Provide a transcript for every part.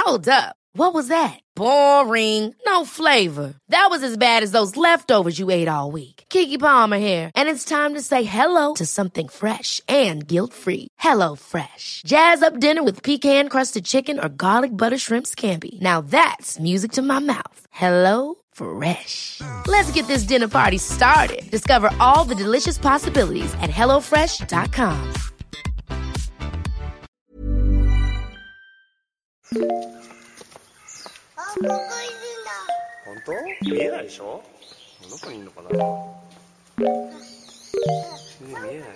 Hold up. What was that? Boring. No flavor. That was as bad as those leftovers you ate all week. Keke Palmer here, and it's time to say hello to something fresh and guilt-free. Hello Fresh. Jazz up dinner with pecan-crusted chicken or garlic butter shrimp scampi. Now that's music to my mouth. Hello Fresh. Let's get this dinner party started. Discover all the delicious possibilities at hellofresh.com. ここいるんだ。本当？見えないでしょ？どこにいるのかな？見えないよ。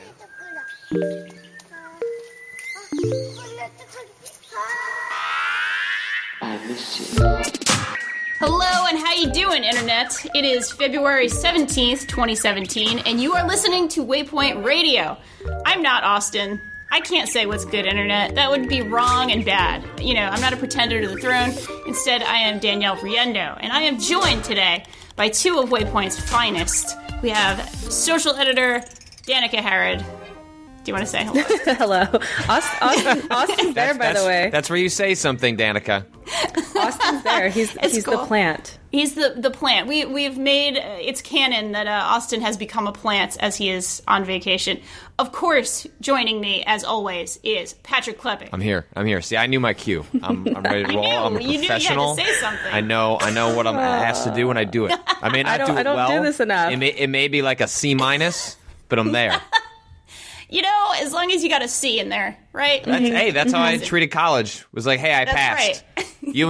I miss you. Hello and how you doing, Internet? It is February 17th, 2017, and you are listening to Waypoint Radio. I'm not Austin. I can't say what's good, Internet. That would be wrong and bad. You know, I'm not a pretender to the throne. Instead, I am Danielle Riendo, and I am joined today by two of Waypoint's finest. We have social editor Danica Harrod. Do you want to say hello? Hello. Austin's there, by the way. That's where you say something, Danica. Austin's there. He's cool. The plant. He's the plant. We've made it's canon that Austin has become a plant as he is on vacation. Of course, joining me as always is Patrick Klepek. I'm here. See, I knew my cue. I'm ready to roll. I'm a professional. You knew you had to say something. I know what I'm asked to do when I do it. I may not do it well. I don't do this enough. It may be like a C-, but I'm there. You know, as long as you got a C in there, right? That's how I treated college. It was like, hey, I passed. Right.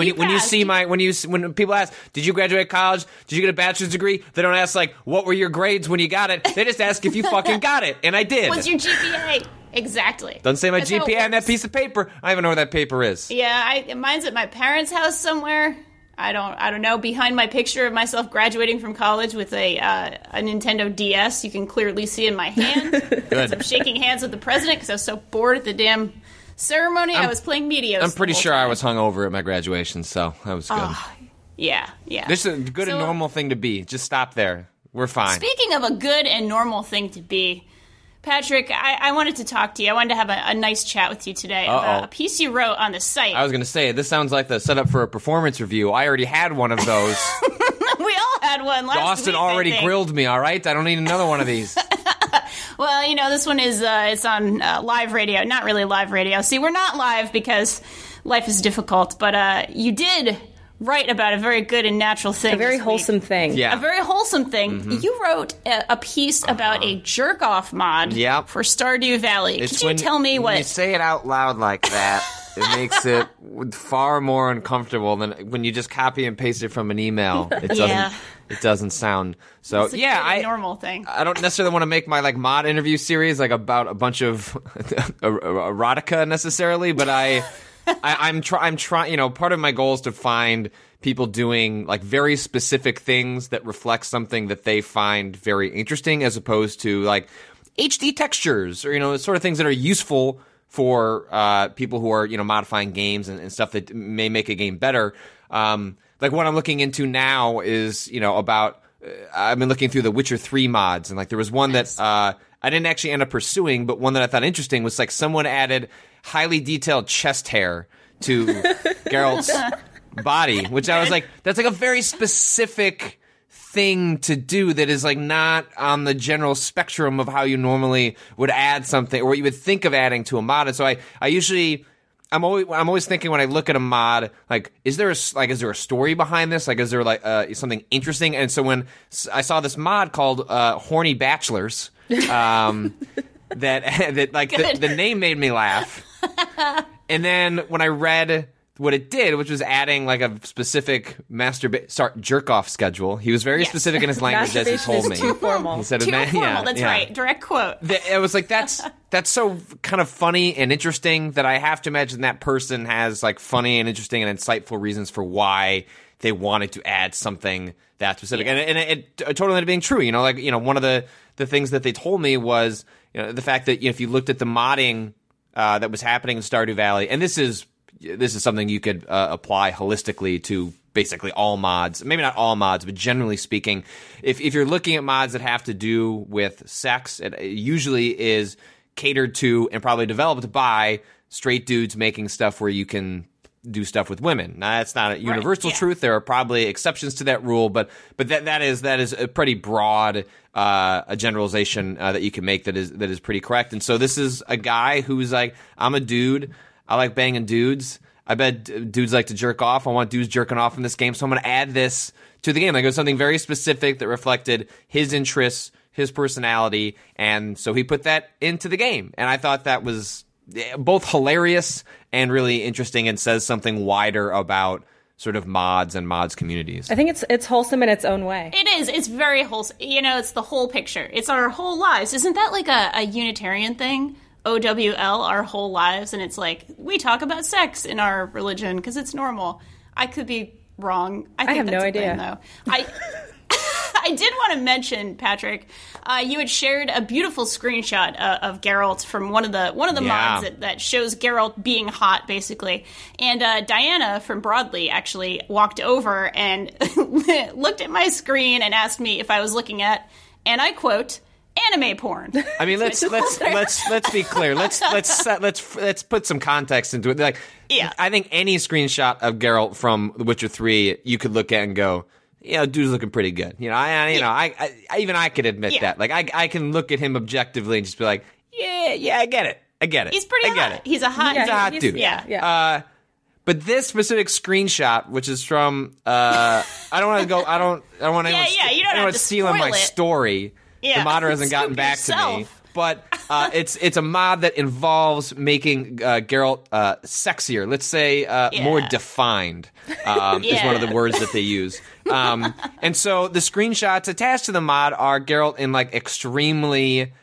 When people ask, did you graduate college? Did you get a bachelor's degree? They don't ask like, what were your grades when you got it? They just ask if you fucking got it, and I did. What's your GPA? Exactly. Doesn't say my GPA on that piece of paper. I don't even know where that paper is. Yeah, mine's at my parents' house somewhere. I don't know. Behind my picture of myself graduating from college with a Nintendo DS, you can clearly see in my hand. Good. I'm shaking hands with the president because I was so bored at the damn ceremony. I was playing Meteos. I'm pretty sure I was hungover at my graduation, so that was good. Yeah. This is a good and normal thing to be. Just stop there. We're fine. Speaking of a good and normal thing to be, Patrick, I wanted to talk to you. I wanted to have a nice chat with you today about a piece you wrote on the site. I was going to say, this sounds like the setup for a performance review. I already had one of those. We all had one last Austin week, already grilled me, all right? I don't need another one of these. Well, you know, this one is it's on live radio. Not really live radio. See, we're not live because life is difficult, but you did write about a very good and natural thing. A very wholesome thing. Yeah. A very wholesome thing. Mm-hmm. You wrote a piece about a jerk-off mod for Stardew Valley. Could you tell me what... When you say it out loud like that, it makes it far more uncomfortable than when you just copy and paste it from an email. It doesn't sound... So, it's a normal thing. I don't necessarily want to make my mod interview series about a bunch of erotica necessarily, but I'm trying, you know, part of my goal is to find people doing very specific things that reflect something that they find very interesting, as opposed to HD textures or, you know, sort of things that are useful for people who are, you know, modifying games and stuff that may make a game better. What I'm looking into now is, you know, about I've been looking through the Witcher 3 mods, and there was one that I didn't actually end up pursuing, but one that I thought interesting was someone added highly detailed chest hair to Geralt's body, which I was like, that's a very specific thing to do that is not on the general spectrum of how you normally would add something or what you would think of adding to a mod. And so I'm always thinking when I look at a mod, is there a story behind this? Is there something interesting? And so when I saw this mod called Horny Bachelors, the name made me laugh. And then when I read what it did, which was adding a specific jerk-off schedule, he was very specific in his language as he told me. Too formal. He said, too formal, that's right. Direct quote. It was that's so kind of funny and interesting that I have to imagine that person has funny and interesting and insightful reasons for why they wanted to add something that specific. Yeah. And it totally ended up being true. You know, one of the things that they told me was, you know, the fact that, you know, if you looked at the modding that was happening in Stardew Valley, and this is something you could apply holistically to basically all mods. Maybe not all mods, but generally speaking, if you're looking at mods that have to do with sex, it usually is catered to and probably developed by straight dudes making stuff where you can do stuff with women. Now, that's not a universal yeah. truth. There are probably exceptions to that rule, but that is a pretty broad a generalization that you can make that is pretty correct. And so this is a guy who's like, I'm a dude. I like banging dudes. I bet dudes like to jerk off. I want dudes jerking off in this game, so I'm going to add this to the game. Like, it was something very specific that reflected his interests, his personality, and so he put that into the game. And I thought that was both hilarious and really interesting, and says something wider about sort of mods and mods communities. I think it's wholesome in its own way. It is. It's very wholesome. You know, it's the whole picture. It's our whole lives. Isn't that like a Unitarian thing? OWL, our whole lives, and it's like, we talk about sex in our religion because it's normal. I could be wrong. I think have that's no a idea. thing, though. I did want to mention, Patrick, you had shared a beautiful screenshot of Geralt from one of the mods that shows Geralt being hot, basically. And Diana from Broadly actually walked over and looked at my screen and asked me if I was looking at, and I quote, anime porn. I mean, let's be clear. Let's put some context into it. Like, yeah. I think any screenshot of Geralt from The Witcher 3 you could look at and go, dude's looking pretty good. I could admit that. Like, I can look at him objectively and just be like, yeah, I get it. He's pretty hot. He's a hot dude. Yeah. But this specific screenshot, which is from, I don't want to go. I don't want anyone. You don't have to stealing spoil my it. story. Yeah. The modder hasn't gotten back to me. But it's a mod that involves making Geralt sexier. Let's say more defined is one of the words that they use. And so the screenshots attached to the mod are Geralt in like extremely,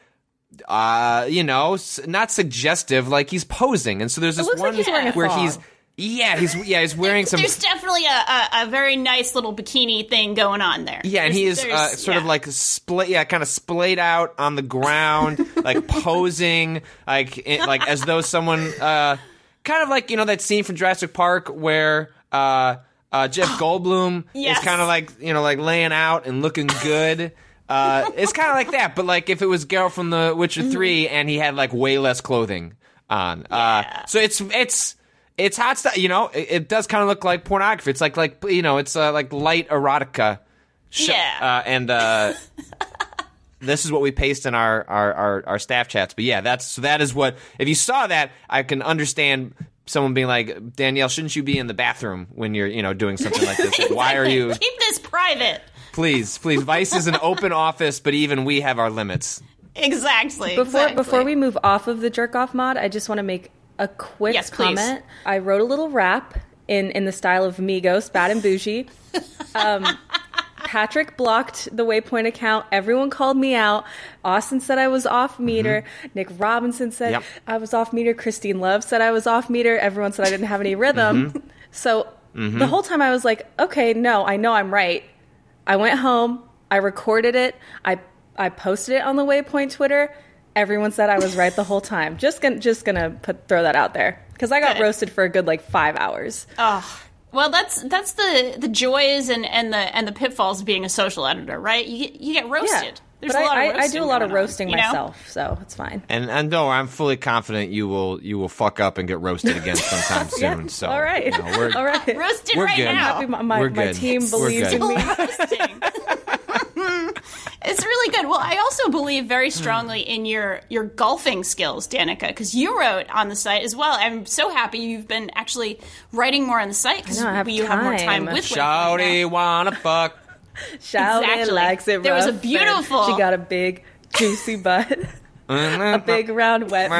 not suggestive, like he's posing. And so there's this one like where he's wearing some. There's definitely a very nice little bikini thing going on there. Yeah, and he is sort of like kind of splayed out on the ground, like posing, like as though someone, kind of like that scene from Jurassic Park where Jeff Goldblum is kind of like like laying out and looking good. It's kind of like that, but like if it was Geralt from The Witcher 3 and he had like way less clothing on. So it's hot stuff, it does kind of look like pornography. It's like it's like light erotica. And this is what we paste in our staff chats. But yeah, that is what, if you saw that, I can understand someone being like, Danielle, shouldn't you be in the bathroom when you're doing something like this? Like, why are you? Keep this private. Please. Vice is an open office, but even we have our limits. Exactly. Before we move off of the jerk off mod, I just want to make a quick comment. I wrote a little rap in the style of Migos, Bad and Bougie. Patrick blocked the Waypoint account. Everyone called me out. Austin said I was off meter. Mm-hmm. Nick Robinson said I was off meter. Christine Love said I was off meter. Everyone said I didn't have any rhythm. Mm-hmm. So the whole time I was like, okay, no, I know I'm right. I went home. I recorded it. I posted it on the Waypoint Twitter. Everyone said I was right the whole time. Just gonna throw that out there because I got roasted for a good 5 hours. Oh, well, that's the joys and the pitfalls of being a social editor, right? You get roasted. Yeah. There's but a lot of roasting I do a lot of roasting on, myself, so it's fine. And no, I'm fully confident you will fuck up and get roasted again sometime soon. So all right, all right, roasted we're right good. now. My team believes in me. It's really good. Well, I also believe very strongly in your golfing skills, Danica, because you wrote on the site as well. I'm so happy you've been actually writing more on the site because you have more time with Shawty wanna fuck. Shawty likes it rough. There was a beautiful. She got a big juicy butt. A big round wet.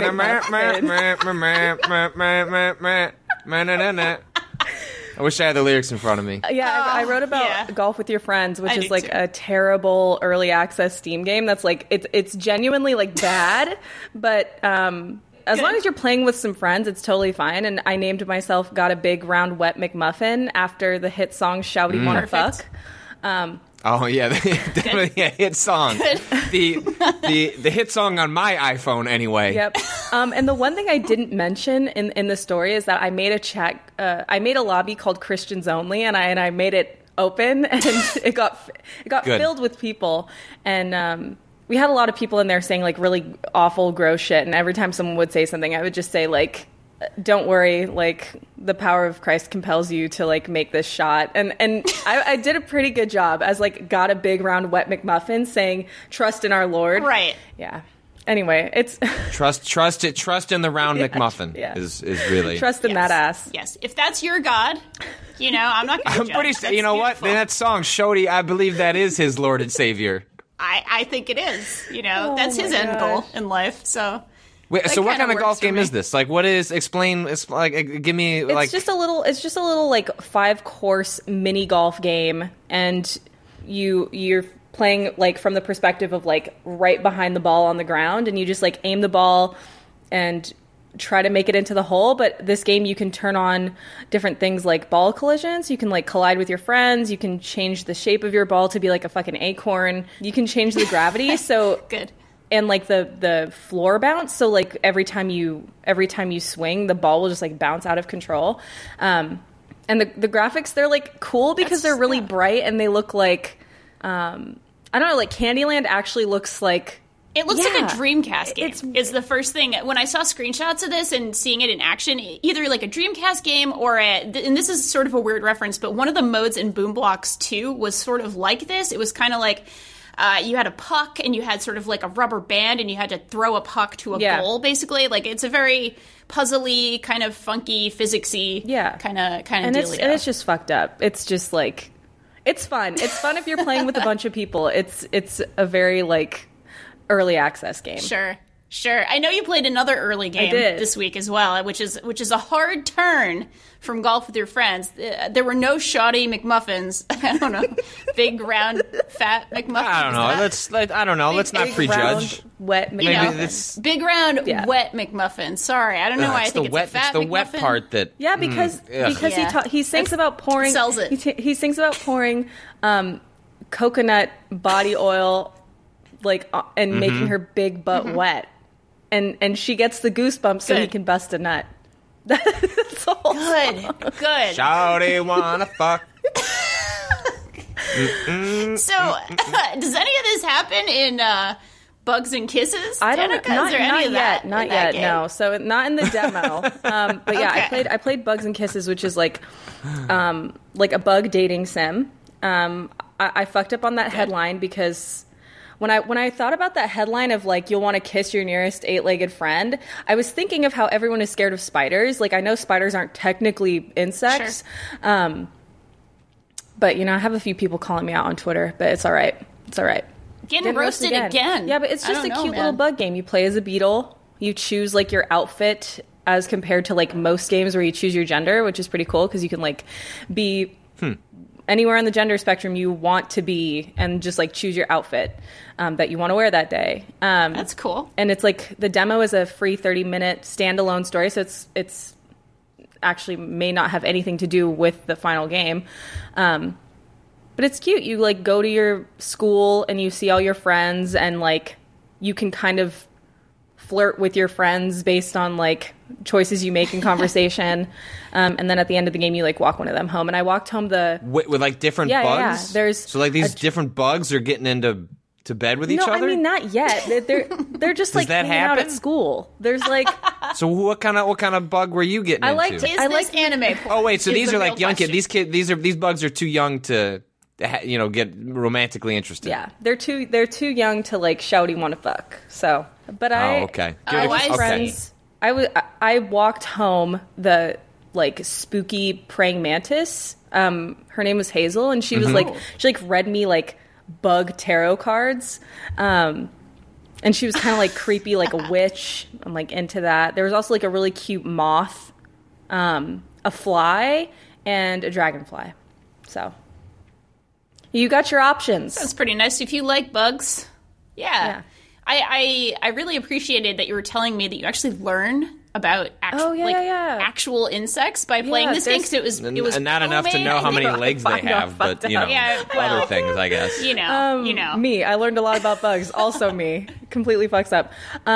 I wish I had the lyrics in front of me. Yeah, I wrote about Golf with Your Friends, which is a terrible early access Steam game. That's it's genuinely bad, but as long as you're playing with some friends, it's totally fine. And I named myself "Got a Big Round Wet McMuffin" after the hit song "Shouty Wanna Fuck." Oh yeah, definitely a hit song. The hit song on my iPhone anyway. Yep. And the one thing I didn't mention in the story is that I made a chat. I made a lobby called Christians Only, and I made it open, and it got filled with people, and we had a lot of people in there saying really awful, gross shit. And every time someone would say something, I would just say don't worry, like the power of Christ compels you to like make this shot. And I did a pretty good job as like got a big round wet McMuffin saying trust in our Lord. Right. Yeah. Anyway, it's trust in the round McMuffin is really trust in that ass. Yes. If that's your God, I'm not going to I'm pretty sure, you know beautiful. What? In that song, Shody, I believe that is his Lord and Savior. I think it is. That's his end goal in life. So wait, so what kind of golf game is this? Like, what is? Explain. It's like, give me. Like, it's just a little like 5-course mini golf game, and you're playing like from the perspective of like right behind the ball on the ground, and you just like aim the ball and try to make it into the hole. But this game, you can turn on different things like ball collisions. You can like collide with your friends. You can change the shape of your ball to be like a fucking acorn. You can change the gravity. So good. And like the floor bounce. So like every time you swing, the ball will just like bounce out of control. And the graphics, they're like cool because they're really bright, and they look like I don't know, like Candyland actually looks like. It looks like a Dreamcast game. It's the first thing. When I saw screenshots of this and seeing it in action, either like a Dreamcast game or and this is sort of a weird reference, but one of the modes in Boom Blocks 2 was sort of like this. It was kind of like you had a puck and you had sort of like a rubber band and you had to throw a puck to a goal, basically. Like, it's a very puzzly, kind of funky, physicsy kind of dealio. And it's just fucked up. It's just like, it's fun. It's fun if you're playing with a bunch of people. It's a very like early access game. Sure. I know you played another early game this week as well, which is a hard turn from golf with your friends. There were no shoddy McMuffins. I don't know, big round fat McMuffins. I don't know. Let's not prejudge. Round, wet McMuffin. Big round wet McMuffin. Sorry, I don't know why I think it's a fat McMuffin. It's the wet part that. Yeah, because he sings about pouring. Sells it. He sings about pouring coconut body oil, like and making her big butt wet. And she gets the goosebumps so he can bust a nut. That's all. Good. Shawty wanna fuck. So, does any of this happen in Bugs and Kisses? I don't know. Not yet. Game? No. So not in the demo. But yeah, I played Bugs and Kisses, which is like a bug dating sim. I fucked up on that headline because. When I thought about that headline of, like, you'll want to kiss your nearest 8-legged friend, I was thinking of how everyone is scared of spiders. Like, I know spiders aren't technically insects. Sure. But, I have a few people calling me out on Twitter, but it's all right. It's all right. Getting roasted again. Yeah, but it's just a cute little bug game. You play as a beetle. You choose, like, your outfit as compared to, like, most games where you choose your gender, which is pretty cool because you can, like, be... anywhere on the gender spectrum you want to be and just like choose your outfit that you want to wear that day. That's cool. And it's like the demo is a free 30-minute standalone story, so it's actually may not have anything to do with the final game. But it's cute. You like go to your school and you see all your friends and like you can kind of flirt with your friends based on like choices you make in conversation, and then at the end of the game you like walk one of them home. And I walked home with like different bugs. Yeah. There's so like these different bugs are getting into bed with each other. No, I mean not yet. They're just like hanging out at school. There's like so what kind of bug were you getting into? Is this anime? Oh wait, so these are like young kids. These bugs are too young to get romantically interested. Yeah, they're too young to like shouty want to fuck. So, but okay. Friends. I walked home the like spooky praying mantis. Her name was Hazel, and she was she read me like bug tarot cards. And she was kind of like creepy, like a witch. I'm like into that. There was also like a really cute moth, a fly, and a dragonfly. So you got your options. That's pretty nice if you like bugs. Yeah. I really appreciated that you were telling me that you actually learn about actual insects by playing this game, because it was not enough to know how many legs they have, but other things, I guess. Me, I learned a lot about bugs. Also, me, completely fucks up.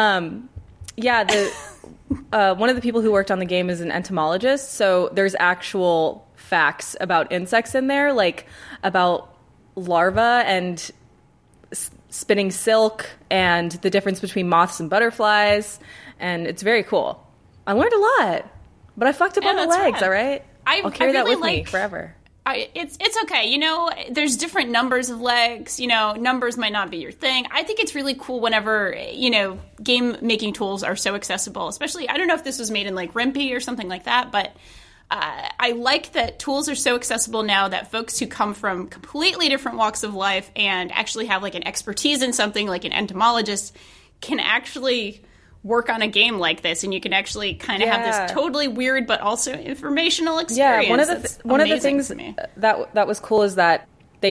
One of the people who worked on the game is an entomologist, so there's actual facts about insects in there, like about larvae and spinning silk and the difference between moths and butterflies, and it's very cool. I learned a lot. But I fucked up on the legs, all right? I'll carry that with me forever. It's okay. You know, there's different numbers of legs. You know, numbers might not be your thing. I think it's really cool whenever, you know, game making tools are so accessible. Especially, I don't know if this was made in like Rimpy or something like that, but I like that tools are so accessible now that folks who come from completely different walks of life and actually have like an expertise in something, like an entomologist, can actually work on a game like this, and you can actually kind of have this totally weird but also informational experience. Yeah, one of the things that was cool is that they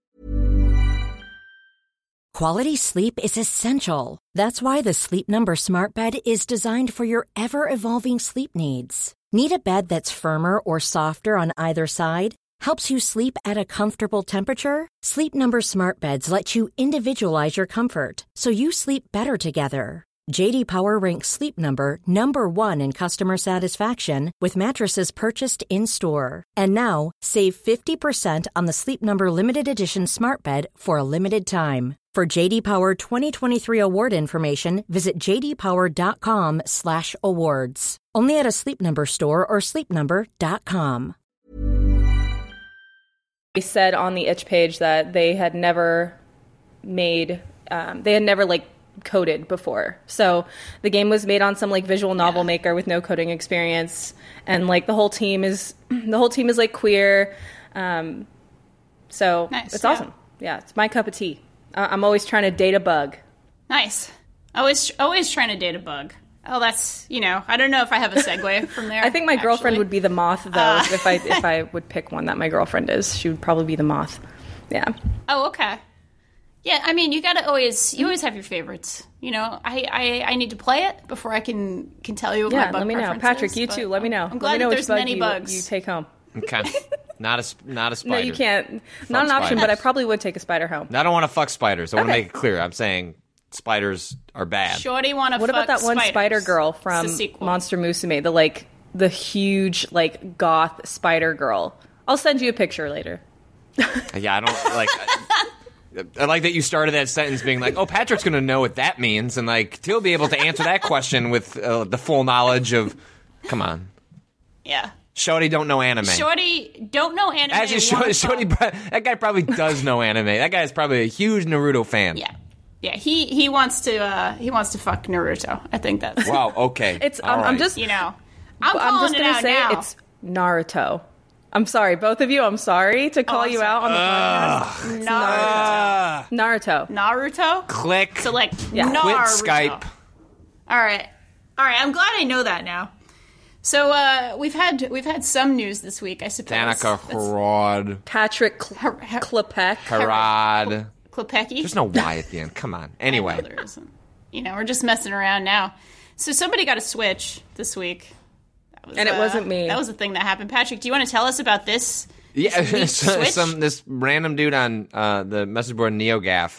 quality sleep is essential. That's why the Sleep Number Smart Bed is designed for your ever-evolving sleep needs. Need a bed that's firmer or softer on either side? Helps you sleep at a comfortable temperature? Sleep Number Smart Beds let you individualize your comfort, so you sleep better together. J.D. Power ranks Sleep Number number 1 in customer satisfaction with mattresses purchased in-store. And now, save 50% on the Sleep Number Limited Edition Smart Bed for a limited time. For J.D. Power 2023 award information, visit jdpower.com/awards. Only at a Sleep Number store or sleepnumber.com. They said on the itch page that they had never coded before. So the game was made on some like visual novel maker with no coding experience, and like the whole team is like queer. So nice, it's awesome. Yeah, it's my cup of tea. I'm always trying to date a bug. Nice. Always trying to date a bug. Oh, that's, you know, I don't know if I have a segue from there. I think my girlfriend would be the moth, though. If I would pick one that my girlfriend is, she would probably be the moth. Yeah. Oh, okay. Yeah, I mean, you always have your favorites. You know, I need to play it before I can tell you what my bug let me know. Patrick, you too. Let me know. I'm glad that there's many bugs you take home. Okay. Not a spider. No, you can't. Not an option, but I probably would take a spider home. I don't want to fuck spiders. I want to make it clear. I'm saying spiders are bad. Shorty want to fuck spiders. What about that one spider girl from Monster Musume? The huge, like, goth spider girl. I'll send you a picture later. Yeah, I don't, like... I like that you started that sentence being like, oh, Patrick's going to know what that means, and, like, he'll be able to answer that question with the full knowledge of... Come on. Yeah. Shorty don't know anime. Shorty don't know anime. Actually, Shorty, that guy probably does know anime. That guy is probably a huge Naruto fan. Yeah. Yeah, he wants to fuck Naruto. I think that's... Wow, okay. I'm just, you know, I'm just going to say now. It's Naruto. I'm sorry, both of you. I'm sorry to call you out on the podcast. Naruto. Click. So like, Quit Skype. All right. I'm glad I know that now. So we've had some news this week, I suppose. Danica Harrod. Patrick Klepek. Harrod. Klepecki. There's no Y at the end. Come on. Anyway. There isn't. You know, we're just messing around now. So somebody got a Switch this week. And it wasn't me. That was the thing that happened. Patrick, do you want to tell us about this? Yeah, this random dude on the message board NeoGAF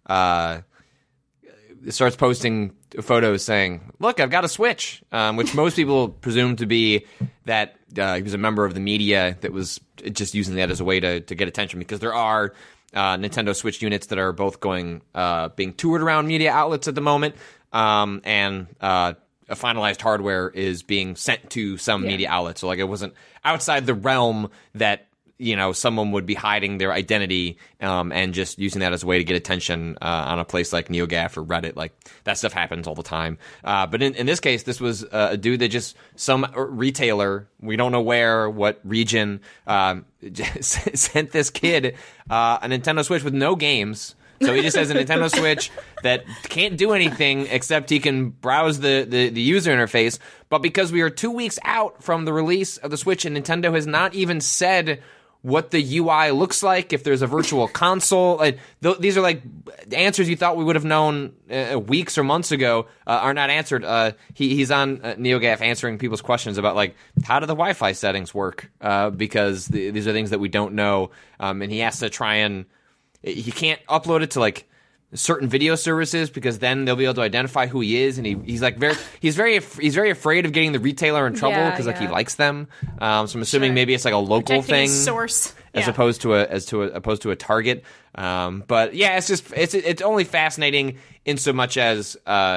starts posting photos saying, look, I've got a Switch, which most people presume to be that he was a member of the media that was just using that as a way to get attention, because there are Nintendo Switch units that are both being toured around media outlets at the moment, and finalized hardware is being sent to some media outlets. So like it wasn't outside the realm that, you know, someone would be hiding their identity and just using that as a way to get attention on a place like NeoGAF or Reddit. Like that stuff happens all the time. But in this case, this was a dude that just some retailer, we don't know where, what region, sent this kid a Nintendo Switch with no games. So he just has a Nintendo Switch that can't do anything except he can browse the user interface. But because we are 2 weeks out from the release of the Switch and Nintendo has not even said what the UI looks like, if there's a virtual console, these are like answers you thought we would have known weeks or months ago are not answered. He's on NeoGAF answering people's questions about like how do the Wi-Fi settings work, because these are things that we don't know, and he has to try and. He can't upload it to like certain video services because then they'll be able to identify who he is, and he's very afraid of getting the retailer in trouble because like he likes them. So I'm assuming maybe it's like a local thing, source as opposed to a Target. But yeah, it's only fascinating in so much as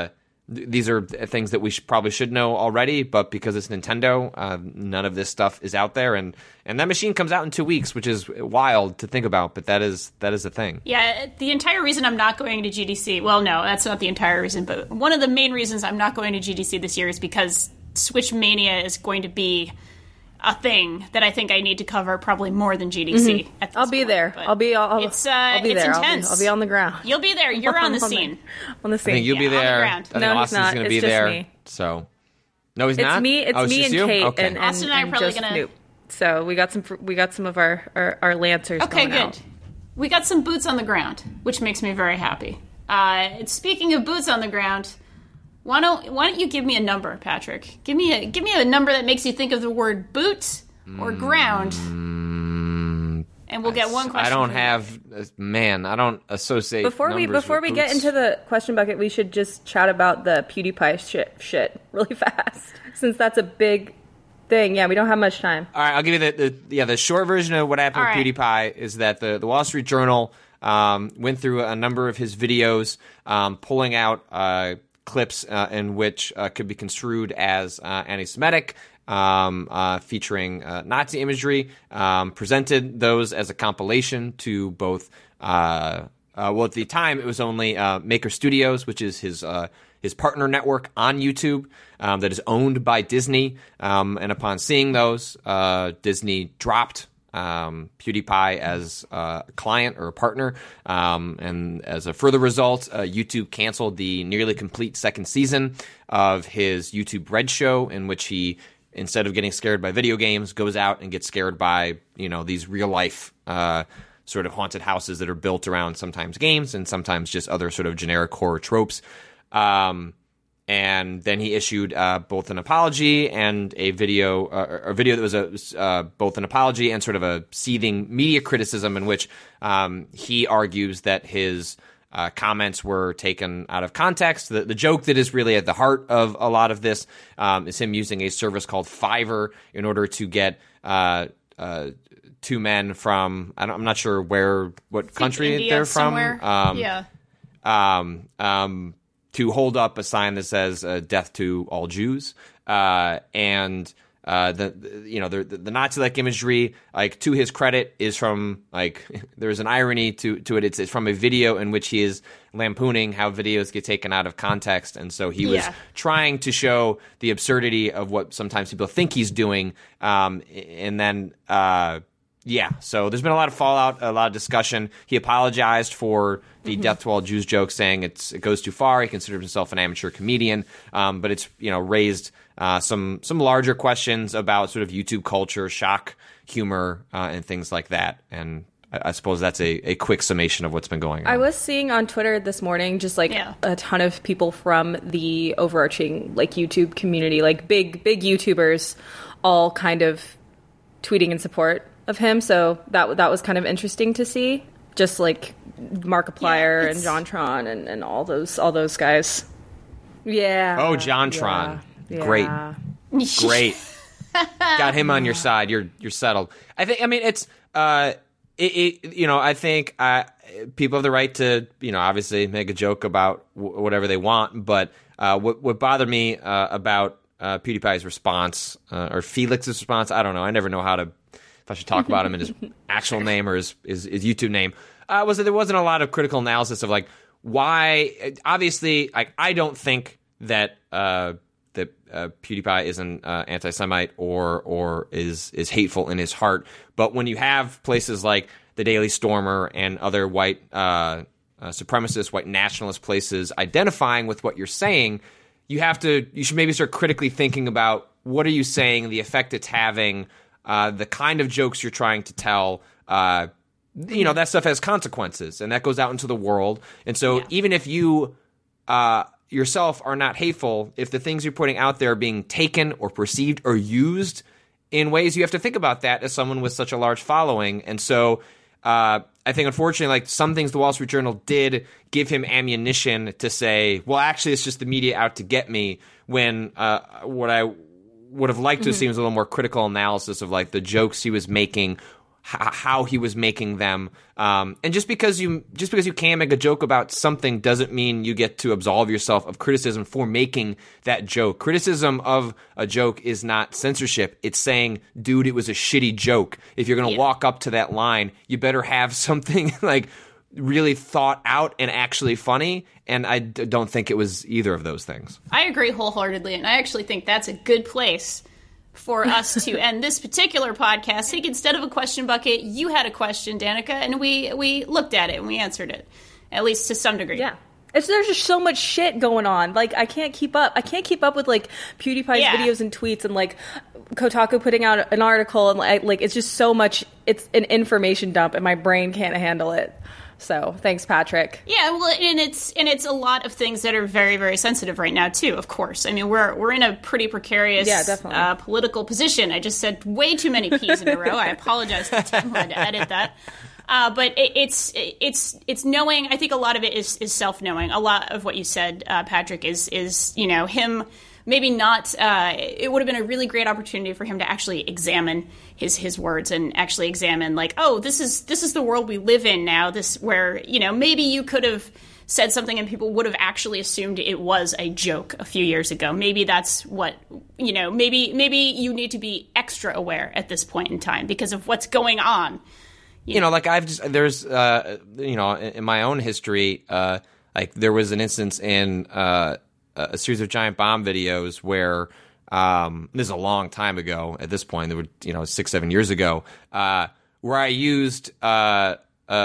these are things that we probably should know already, but because it's Nintendo, none of this stuff is out there, and that machine comes out in 2 weeks, which is wild to think about, but that is a thing. Yeah, the entire reason I'm not going to GDC, well, no, that's not the entire reason, but one of the main reasons I'm not going to GDC this year is because Switch Mania is going to be a thing that I think I need to cover probably more than GDC. At this I'll be point, there. I'll be there. It's intense. I'll be on the ground. You'll be there. You're on the scene. On the scene. I think you'll be Yeah, on the there. ground. I think No, he's Austin's not. going to It's be just there. me. So, no, he's It's not. me. It's Oh, me just and you? Kate Okay. and Austin and I are probably just gonna- Snoop. So we got some of our lancers. Okay, going good. out. We got some boots on the ground, which makes me very happy. Speaking of boots on the ground, why don't you give me a number, Patrick? Give me a number that makes you think of the word boot or ground, and we'll get one question. I don't from you. I don't associate. Before we numbers with get boots. into the question bucket, we should just chat about the PewDiePie shit really fast, since that's a big thing. Yeah, we don't have much time. All right, I'll give you the short version of what happened All with right. PewDiePie is that the Wall Street Journal went through a number of his videos, pulling out clips in which could be construed as anti-Semitic, featuring Nazi imagery, presented those as a compilation to both. Well, at the time, it was only Maker Studios, which is his partner network on YouTube that is owned by Disney. And upon seeing those, Disney dropped PewDiePie as a client or a partner. And as a further result, YouTube canceled the nearly complete second season of his YouTube Red show, in which he, instead of getting scared by video games, goes out and gets scared by, these real life sort of haunted houses that are built around sometimes games and sometimes just other sort of generic horror tropes. And then he issued both an apology and a video that was both an apology and sort of a seething media criticism, in which he argues that his comments were taken out of context. The joke that is really at the heart of a lot of this is him using a service called Fiverr in order to get two men from, I'm not sure what country India, they're from. somewhere. To hold up a sign that says "Death to all Jews," and the Nazi-like imagery, like, to his credit, is from, like, there's an irony to it. It's from a video in which he is lampooning how videos get taken out of context, and so he was trying to show the absurdity of what sometimes people think he's doing, and then. So there's been a lot of fallout, a lot of discussion. He apologized for the Death to All Jews joke, saying it goes too far. He considers himself an amateur comedian, but it's raised some larger questions about sort of YouTube culture, shock humor, and things like that. And I suppose that's a quick summation of what's been going on. I was seeing on Twitter this morning just a ton of people from the overarching YouTube community, big Joutubers, all kind of tweeting in support of him, so that was kind of interesting to see. Just like Markiplier and JonTron and all those guys. Yeah. Oh, JonTron. Yeah. Great. Got him on your side. You're settled. I mean, it's I think people have the right to obviously make a joke about whatever they want, but what bothered me about PewDiePie's response or Felix's response, I don't know. I never know if I should talk about him in his actual name or his YouTube name, was that there wasn't a lot of critical analysis of why. Obviously, I don't think that PewDiePie is an anti-Semite or is hateful in his heart. But when you have places like the Daily Stormer and other white supremacist, white nationalist places identifying with what you're saying, you should maybe start critically thinking about what are you saying, the effect it's having. The kind of jokes you're trying to tell, that stuff has consequences, and that goes out into the world. And so even if you yourself are not hateful, if the things you're putting out there are being taken or perceived or used in ways, you have to think about that as someone with such a large following. And so I think, unfortunately, some things the Wall Street Journal did give him ammunition to say, well, actually, it's just the media out to get me, when what I would have liked to have seen was a little more critical analysis of the jokes he was making, how he was making them. And just because you can make a joke about something doesn't mean you get to absolve yourself of criticism for making that joke. Criticism of a joke is not censorship. It's saying, dude, it was a shitty joke. If you're going to walk up to that line, you better have something like really thought out and actually funny. And I don't think it was either of those things. I agree wholeheartedly. And I actually think that's a good place for us to end this particular podcast. I think instead of a question bucket, you had a question, Danica, and we looked at it and we answered it, at least to some degree. Yeah. There's just so much shit going on. Like, I can't keep up. I can't keep up with, like, PewDiePie's videos and tweets and, like, Kotaku putting out an article. And, like, it's just so much. It's an information dump, and my brain can't handle it. So, thanks, Patrick. Yeah, well, and it's a lot of things that are very, very sensitive right now too. Of course, I mean we're in a pretty precarious political position. I just said way too many P's in a row. I apologize to Tim who had to edit that. But it's knowing. I think a lot of it is self-knowing. A lot of what you said, Patrick, is him. Maybe not. It would have been a really great opportunity for him to actually examine his words and actually examine, like, oh, this is the world we live in now. This where maybe you could have said something and people would have actually assumed it was a joke a few years ago. Maybe that's what Maybe you need to be extra aware at this point in time because of what's going on. Like there's in my own history, like there was an instance in a series of Giant Bomb videos where this is a long time ago at this point, there were 6-7 years ago, where I used a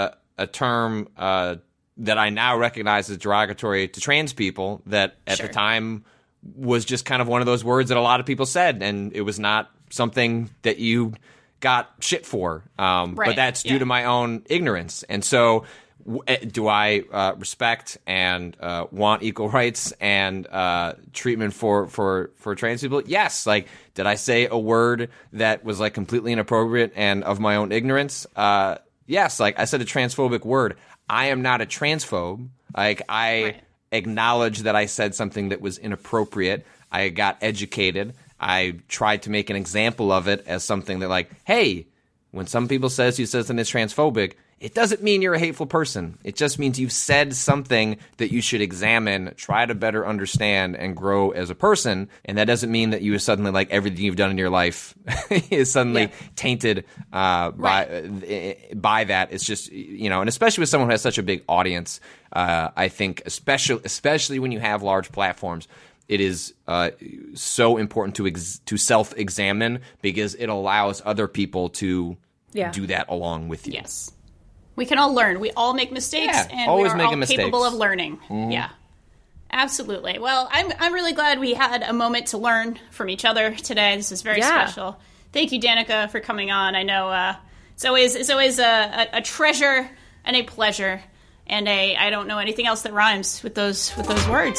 term that I now recognize as derogatory to trans people that at the time was just kind of one of those words that a lot of people said, and it was not something that you got shit for, but that's due to my own ignorance. And so do I respect and want equal rights and treatment for trans people? Yes. Like, did I say a word that was like completely inappropriate and of my own ignorance? Yes. Like, I said a transphobic word. I am not a transphobe. Like, I acknowledge that I said something that was inappropriate. I got educated. I tried to make an example of it as something that, like, hey, when some people says you said something that's transphobic, it doesn't mean you're a hateful person. It just means you've said something that you should examine, try to better understand, and grow as a person. And that doesn't mean that you suddenly, like, everything you've done in your life is suddenly tainted by that. It's just, and especially with someone who has such a big audience, I think, especially when you have large platforms, it is so important to self-examine because it allows other people to do that along with you. Yes. We can all learn. We all make mistakes, and always we are all capable of learning. Mm-hmm. Yeah, absolutely. Well, I'm really glad we had a moment to learn from each other today. This is very special. Thank you, Danica, for coming on. I know it's always a treasure and a pleasure, and I don't know anything else that rhymes with those words.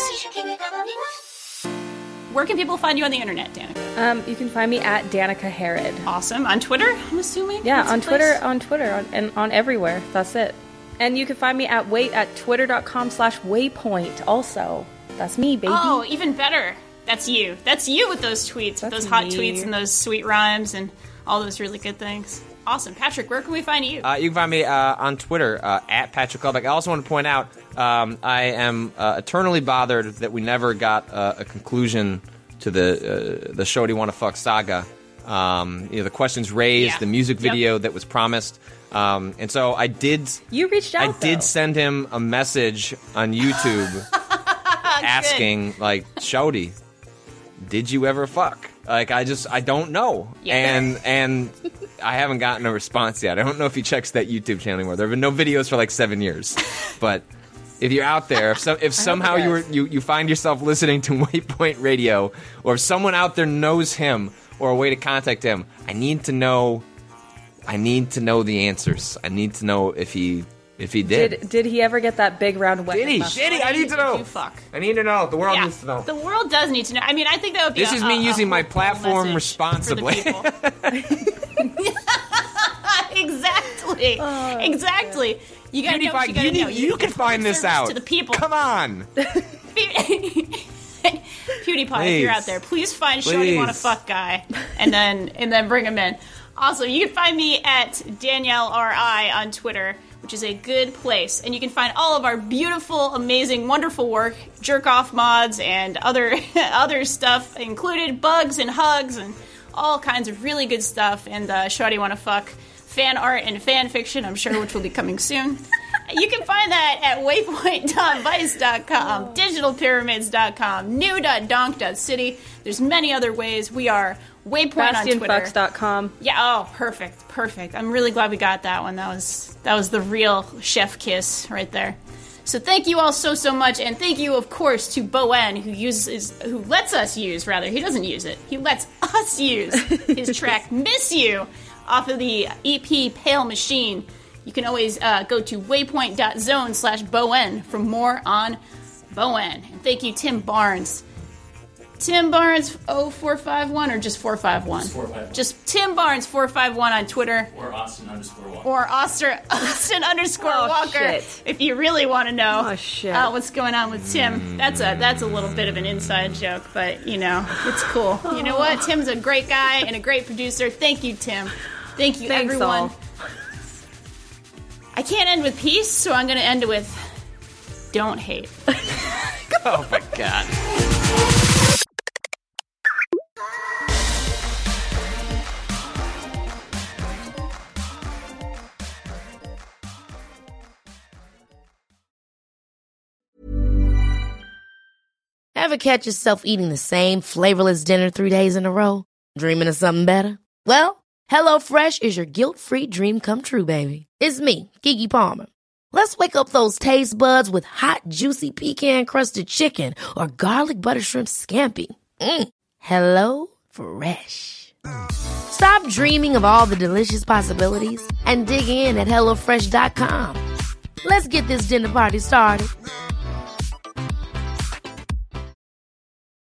Where can people find you on the internet, Danica? You can find me at Danica Herod. Awesome. On Twitter, I'm assuming? Yeah, on Twitter, and on everywhere. That's it. And you can find me at twitter.com/waypoint also. That's me, baby. Oh, even better. That's you. That's you with those tweets, with those hot tweets and those sweet rhymes and all those really good things. Awesome. Patrick, where can we find you? You can find me on Twitter, at Patrick Lubbock. I also want to point out I am eternally bothered that we never got a conclusion to the Show Do You Want to Fuck saga. The questions raised, the music video that was promised. And so I did... You reached out, I did send him a message on YouTube asking, like, Shody, did you ever fuck? Like, I don't know. Yeah. And I haven't gotten a response yet. I don't know if he checks that YouTube channel anymore. There have been no videos for like 7 years. But if you're out there, if somehow you find yourself listening to Waypoint Radio, or if someone out there knows him or a way to contact him, I need to know the answers. I need to know if he did. Did he ever get that big round wet? Did he? I need to know. Did you fuck? I need to know. The world needs to know. The world does need to know. I mean, I think that would be This is me using my platform responsibly. Exactly. Exactly. You gotta know what you gotta know. You can find this out. To the people. Come on. PewDiePie, if you're out there, please find Shorty Wanna Fuck Guy and then bring him in. Also, you can find me at Danielle R.I. on Twitter, which is a good place. And you can find all of our beautiful, amazing, wonderful work, jerk-off mods and other stuff, included bugs and hugs and all kinds of really good stuff. And Shawty Wanna Fuck fan art and fan fiction, I'm sure, which will be coming soon. You can find that at waypoint.vice.com, digitalpyramids.com, new.donk.city. There's many other ways. We are Waypoint on Twitter. BastionFucks.com. Yeah, oh, perfect. I'm really glad we got that one. That was the real chef kiss right there. So thank you all so much, and thank you, of course, to Bowen, who lets us use, he doesn't use it, he lets us use his track Miss You off of the EP Pale Machine. You can always go to waypoint.zone/Bowen for more on Bowen. And thank you, Tim Barnes. Tim Barnes 0451 or just 451? Just 451. Just Tim Barnes 451 on Twitter. Or Austin_Walker. Or Austin_Walker. Shit. If you really want to know what's going on with Tim. That's a little bit of an inside joke, but it's cool. You know what? Tim's a great guy and a great producer. Thank you, Tim. Thank you, Thanks, everyone. all. I can't end with peace, so I'm going to end it with don't hate. Oh my God. Ever catch yourself eating the same flavorless dinner 3 days in a row? Dreaming of something better? Well, HelloFresh is your guilt-free dream come true, baby. It's me, Keke Palmer. Let's wake up those taste buds with hot, juicy pecan-crusted chicken or garlic butter shrimp scampi. Hello Fresh. Stop dreaming of all the delicious possibilities and dig in at HelloFresh.com. Let's get this dinner party started.